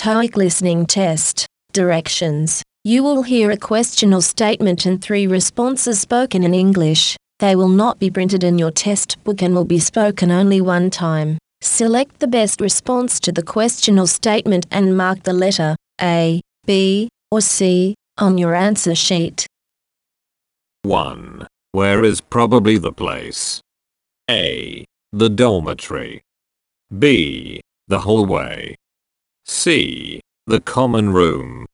TOEIC listening test. Directions. You will hear a question or statement and 3 responses spoken in English. They will not be printed in your test book and will be spoken only one time. Select the best response to the question or statement and mark the letter A, B, or C on your answer sheet. 1. Where is probably the place? A. The dormitory. B. The hallway. C. The common room.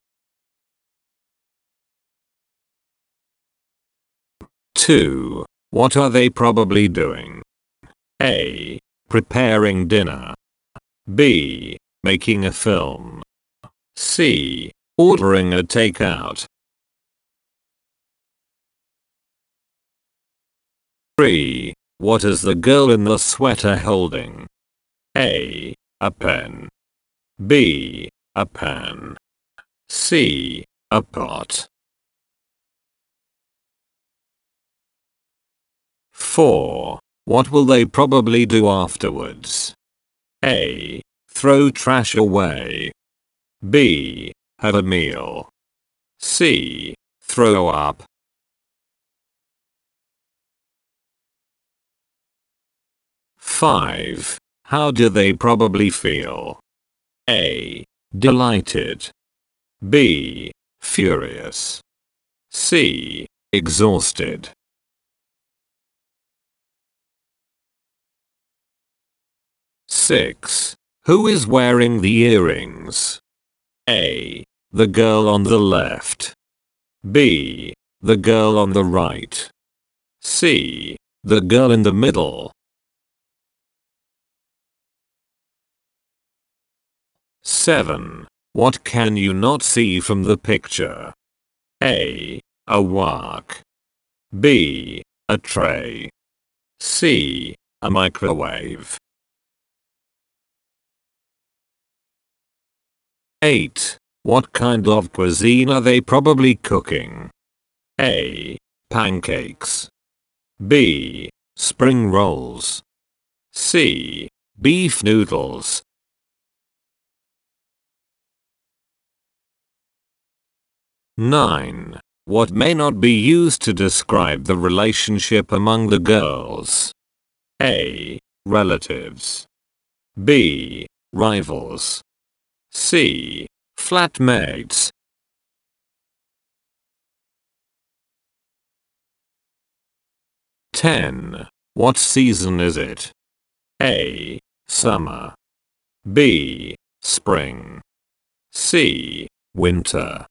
2. What are they probably doing? A. Preparing dinner. B. Making a film. C. Ordering a takeout. 3. What is the girl in the sweater holding? A. A pen. B. A pan. C. A pot. 4. What will they probably do afterwards? A. Throw trash away. B. Have a meal. C. Throw up. 5. How do they probably feel? A. Delighted. B. Furious. C. Exhausted. 6. Who is wearing the earrings? A. The girl on the left. B. The girl on the right. C. The girl in the middle. 7. What can you not see from the picture? A. A wok. B. A tray. C. A microwave. 8. What kind of cuisine are they probably cooking? A. Pancakes. B. Spring rolls. C. Beef noodles. 9. What may not be used to describe the relationship among the girls? A. Relatives. B. Rivals. C. Flatmates. 10. What season is it? A. Summer. B. Spring. C. Winter.